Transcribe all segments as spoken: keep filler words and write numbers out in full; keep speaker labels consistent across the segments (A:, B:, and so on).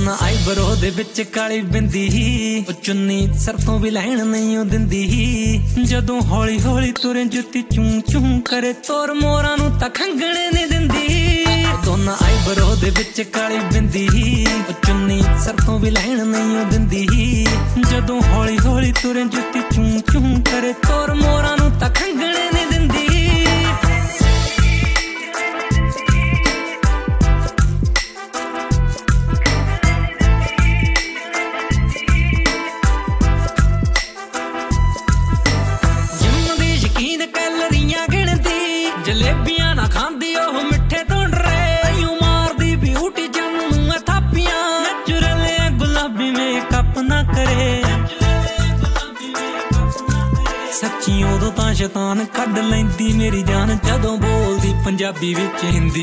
A: ਦੋਨਾਂ ਆਈਬਰੋ ਦੇ ਵਿੱਚ ਕਾਲੀ ਬਿੰਦੀ ਉਹ ਚੁੰਨੀ ਸਿਰ ਤੋਂ ਵੀ ਲੈਣ ਨਹੀਂ ਉਹ ਦਿੰਦੀ ਜਦੋਂ ਹੌਲੀ ਹੌਲੀ ਤੁਰੇ ਜੁੱਤੀ ਚੂੰ ਚੂੰ ਕਰੇ ਤੋਰ ਮੋਰਾਂ ਨੂੰ ਤਾਂ ਖੰਗਣੇ ਨਹੀਂ ਦਿੰਦੀ ਦੋਨਾਂ ਆਈਬਰੋ ਦੇ ਵਿੱਚ ਕਾਲੀ ਬਿੰਦੀ ਉਹ ਚੁੰਨੀ ਸਿਰ ਤੋਂ ਵੀ ਲੈਣ ਨਹੀਂ ਉਹ ਦਿੰਦੀ ਜਦੋਂ ਹੌਲੀ ਹੌਲੀ ਤੁਰੇ ਜੁੱਤੀ ਚੂੰ ਚੂੰ ਕਰੇ ਤੋਰ ਮੋਰਾਂ ਨੂੰ ਤਾਂ ਖੰਗਣੇ ਨਹੀਂ ਦਿੰਦੀ ਜਲੇਬੀਆਂ ਨਾ ਖਾਂਦੀ ਉਹ ਮਿੱਠੇ ਤੋਂ ਡਰੇ ਯੂ ਮਾਰਦੀ ਬਿਊਟੀ ਜੰਮ ਨੂੰ ਥਾਪੀਆਂ ਨੈਚੁਰਲ ਐ ਗੁਲਾਬੀ ਮੇਕਅਪ ਨਾ ਕਰੇ ਸੱਚੀ ਉਦੋਂ ਤਾਂ ਸ਼ੈਤਾਨ ਕੱਢ ਲੈਂਦੀ ਮੇਰੀ ਜਾਨ ਜਦੋਂ ਬੋਲਦੀ ਪੰਜਾਬੀ ਵਿੱਚ ਹਿੰਦੀ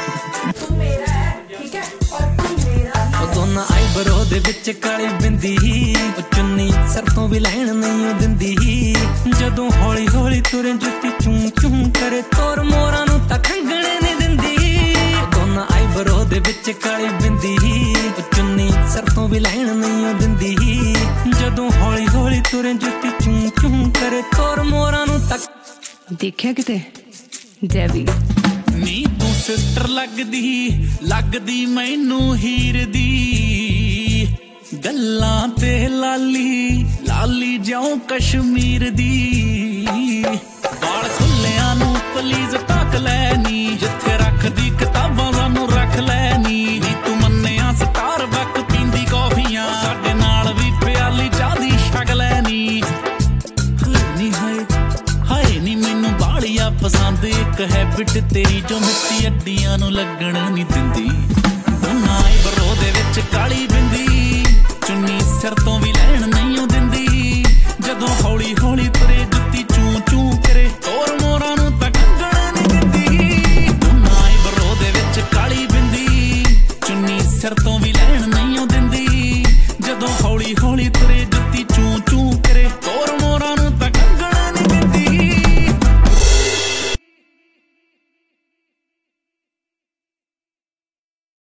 A: ਦੋਨਾਂ ਆਈਬਰੋ ਦੇ ਵਿੱਚ ਕਾਲੀ ਬਿੰਦੀ ਉਹ ਚੁੰਨੀ ਸਿਰ ਤੋਂ ਵੀ ਲੈਣ ਨਹੀਂ ਉਹ ਦਿੰਦੀ ਜਦੋਂ ਹੌਲੀ ਹੌਲੀ ਤੁਰੇ ਜੁੱਤੀ ਚੂੰ ਚੂੰ ਕਰੇ ਤੋਰ ਮੋਰਾਂ ਨੂੰ ਤਾਂ ਖੰਗਣੇ ਨਹੀਂ ਦਿੰਦੀ ਦੋਨਾਂ ਆਈਬਰੋ ਦੇ ਵਿੱਚ ਕਾਲੀ ਬਿੰਦੀ ਉਹ ਚੁੰਨੀ ਸਿਰ ਤੋਂ ਵੀ ਲੈਣ ਨਹੀਂ ਉਹ ਦਿੰਦੀ ਜਦੋਂ ਹੌਲੀ ਹੌਲੀ ਤੁਰੇ ਜੁੱਤੀ ਚੂੰ ਚੂੰ ਕਰੇ ਤੋਰ ਮੋਰਾਂ ਨੂੰ ਤਾਂ
B: ਦੇਖਿਆ ਕਿਤੇ ਡੈਵੀ
C: ਨੀ ਤੂੰ ਸਿਸਟਰ ਲੱਗਦੀ ਲੱਗਦੀ ਮੈਨੂੰ ਹੀਰ ਦੀ ਗੱਲਾਂ ਤੇ ਲਾਲੀ ਲਾਲੀ ਜਿਉਂ ਕਸ਼ਮੀਰ ਦੀ ਵਾਲ ਖੁੱਲਿਆਂ ਨੂੰ ਪਲੀਜ਼ ਟੱਕ ਲੈ ਨੀ ਜਿੱਥੇ ਰੱਖਦੀ ਕਿਤਾਬਾਂ ਸਾਨੂੰ ਰੱਖ ਲੈ ਨੀ ਨੀ ਤੂੰ ਮੰਨਿਆ ਸਟਾਰਬਕ ਪੀਂਦੀ ਕੌਫੀਆਂ ਸਾਡੇ ਨਾਲ ਵੀ ਪਿਆਲੀ ਚਾਹ ਦੀ ਛਕ ਲੈ ਨੀ ਨੀ ਹਾਏ ਹਾਏ ਨੀ ਮੈਨੂੰ ਬਾਲੀਆ ਪਸੰਦ ਇੱਕ ਹੈਬਿਟ ਤੇਰੀ ਜੋ ਮਿੱਟੀ ਅੱਡੀਆਂ ਨੂੰ ਲੱਗਣ ਨਹੀਂ ਦਿੰਦੀ ਦੋਨਾਂ ਆਈਬਰੋ ਦੇ ਵਿੱਚ ਕਾਲੀ ਬਿੰਦੀ ਚੁੰਨੀ ਸਿਰ ਤੋਂ ਵੀ ਲੈ